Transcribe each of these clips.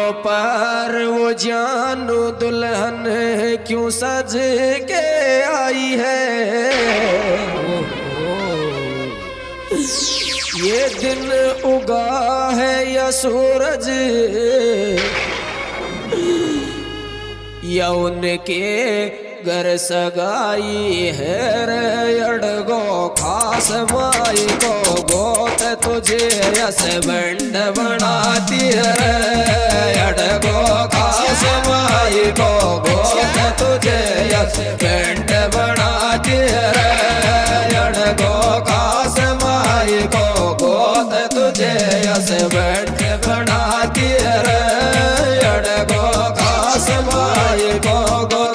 पर वो जानू दुल्हन क्यों सज के आई है। ये दिन उगा है या सूरज या उनके घर सगाई है रे अड़गो खास माई को गोत तुझे यस बंड बनाती है अड़गो खास माई को गोत तुझे यस बंड बनाती है अड़गो खास माई को गोत तुझे यस बंड बनाती है अड़गो खास माई को गोत।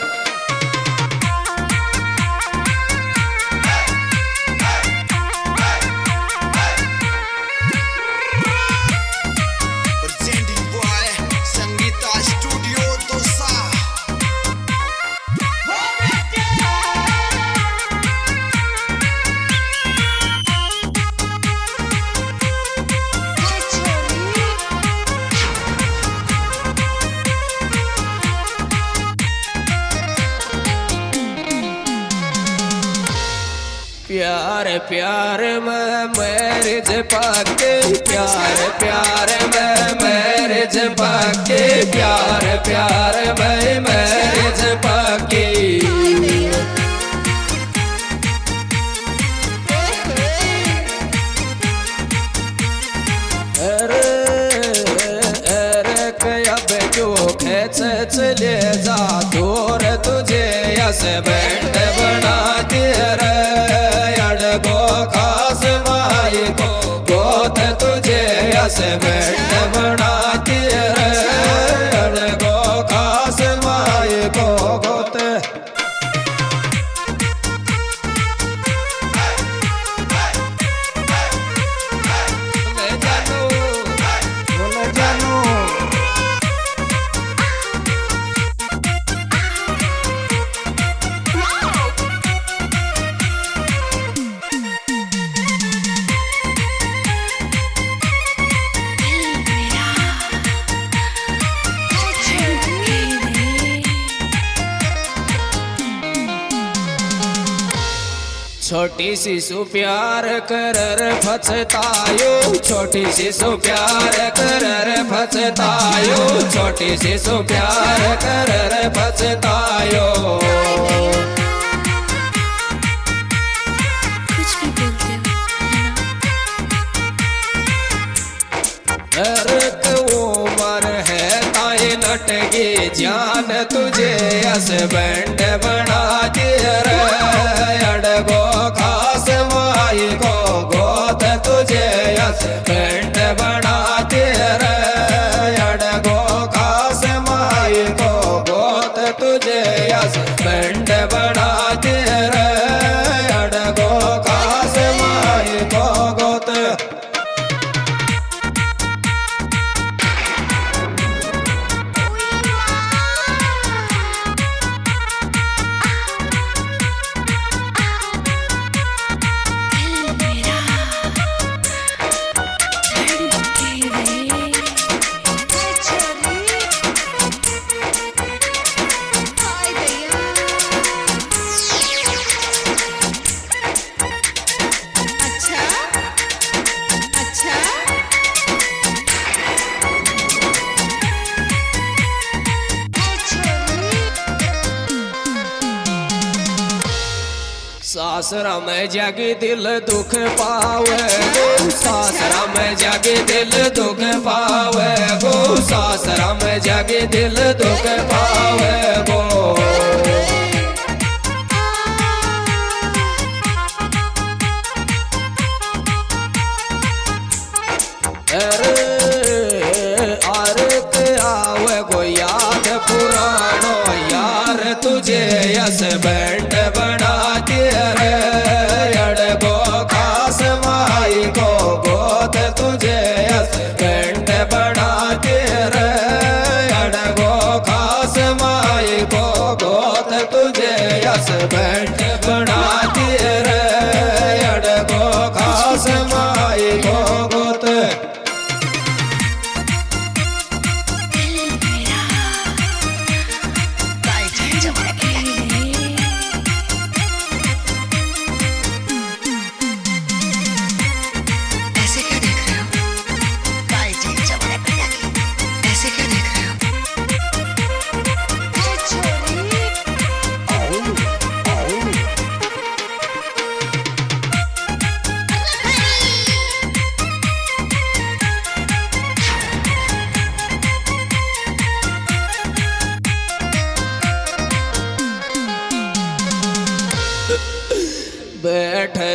प्यार प्यार में मैरिज पक्के प्यार प्यार में मैरिज पक्के प्यार प्यार में मैरिज पक्के। अब जो खेच चले जा दूर तुझे यस बैंड बना दे रे अड़गो खास माई को गोत तुझे यस बैंड बना दे रे अड़गो खास माई को गोत। छोटी शिशु प्यार करर फचतायो छोटी शिशु प्यार करर फचतायो छोटी शिशु प्यार करर फचतायो। कुछ भी बोलते हो उम्र है ताए नटगी जान तुझे यस बैंड बना दे रे अड़गो खास माई को गोत तुझे यस बैंड बना दे रे अड़गो खास माई को गोत तुझे यस बैंड बना दे रे अड़गो खास माई को गोत। सासरा में जागे दिल दुख पावे गो सासरा में जागे दिल दुख पावे गो सासरा में जागे दिल दुख पावे गो। आवे गो याद पुरानो यार तुझे यस बैंड बना दे रे अड़गो खास माई को गोत तुझे यस बैंड बना दे रे अड़गो खास माई को गोत तुझे यस बैंड बना दे रे अड़गो खास माई को गोत।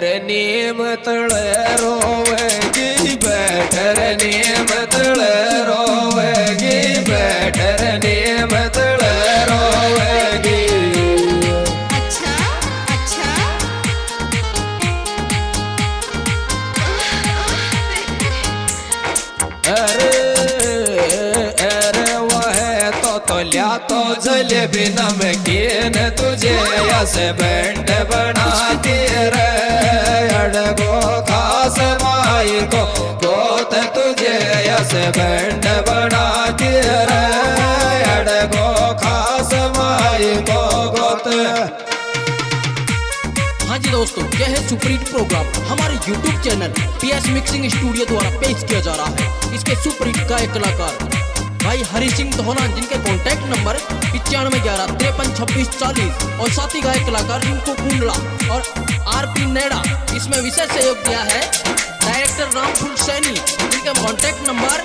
बैठर नीम तले रोवेगी, बैठर नीम तले रोवेगी, बैठर नीम तले रोवेगी। अच्छा अच्छा अरे वह तो लिया तो जलेबी नमकीन तुझे ऐसे बैंड बनाती रे, अड़गो खास माई को गोत तुझे ऐसे बैंड बनाती रे, अड़गो खास माई को गोत। हाँ जी दोस्तों, यह है सुपर हिट प्रोग्राम हमारे YouTube channel PS mixing studio द्वारा पेश किया जा रहा है। इसके सुपर हिट गायक कलाकार भाई हरि सिंह धोना, जिनके कॉन्टैक्ट नंबर 9511535640, और साथी गायक कलाकार रिंकू कुंडला और RP नेड़ा। इसमें विशेष सहयोग दिया है डायरेक्टर रामफुल सैनी, जिनके contact number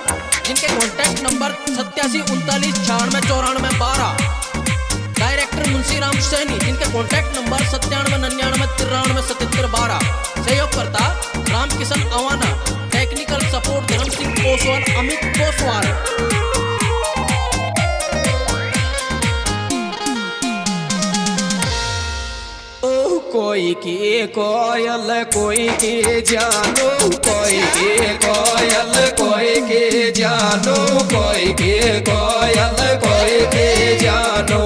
87 39 96 94 12। Director Munshiram Saini, जिनके कॉन्टैक्ट नंबर 97 99 93 77 12। सहयोगकर्ता रामकिशन अवाना, टेक्निकल सपोर्ट धर्म सिंह कोसवाल, अमित कोसवाल। कोई की कोयल कोई की जानू, कोई की कोयल कोई की जानू, कोई की कोयल कोई की जानू।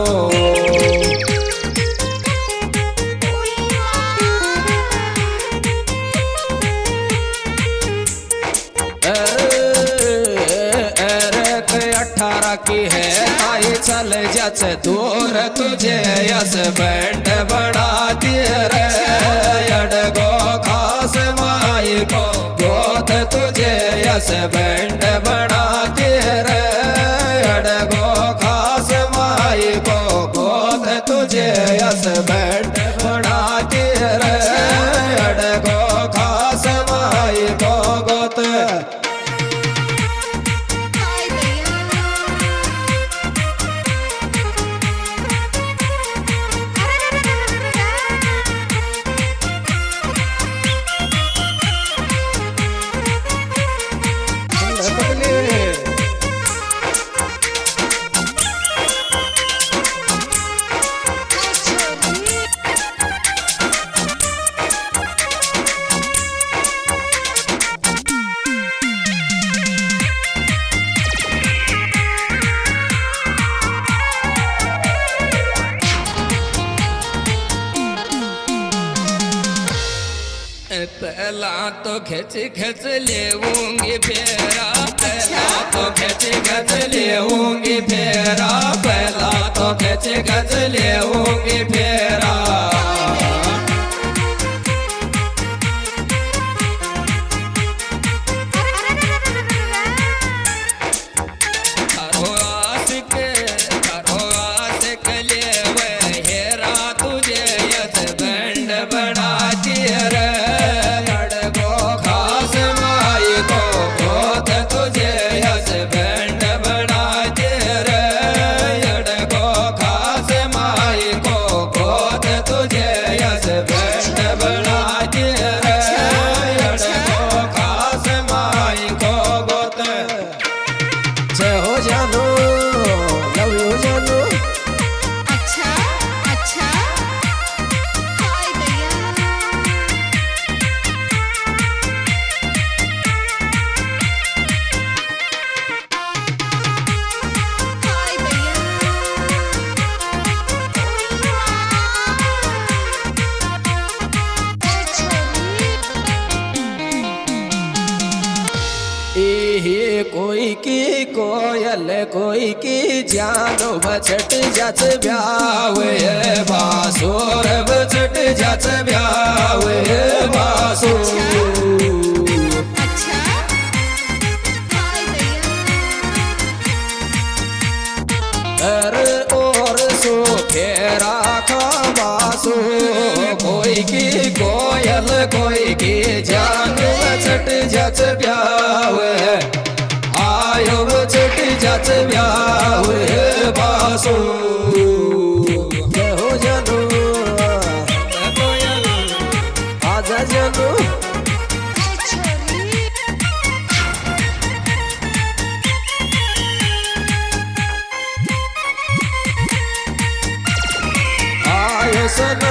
की है आई चल जच दूर तुझे यस बैंड बढ़ाती रे, अड़गो खास माई को गोद तुझे यस बैंड बढ़ाती रे, अड़गो खास माई को गोद तुझे यस बैंड बढ़ाती रे, अड़गो खास माई को गोद। पहला तो खिंच खिंच लेऊंगी फेरा, पहला तो खिंच खिंच लेऊंगी फेरा, पहला तो खिंच खिंच लेऊंगी फेरा। कोई की कोयल कोई की जानो बछट जच ब्यावे बासुर, बछट जच ब्यावे बासुर। अरे और सो फेरा खाबासो, कोई की कोयल कोई की जान बछट जच ब्यावे, आयो बछट जच ब्यावे बासो। हो जानो आजा सनम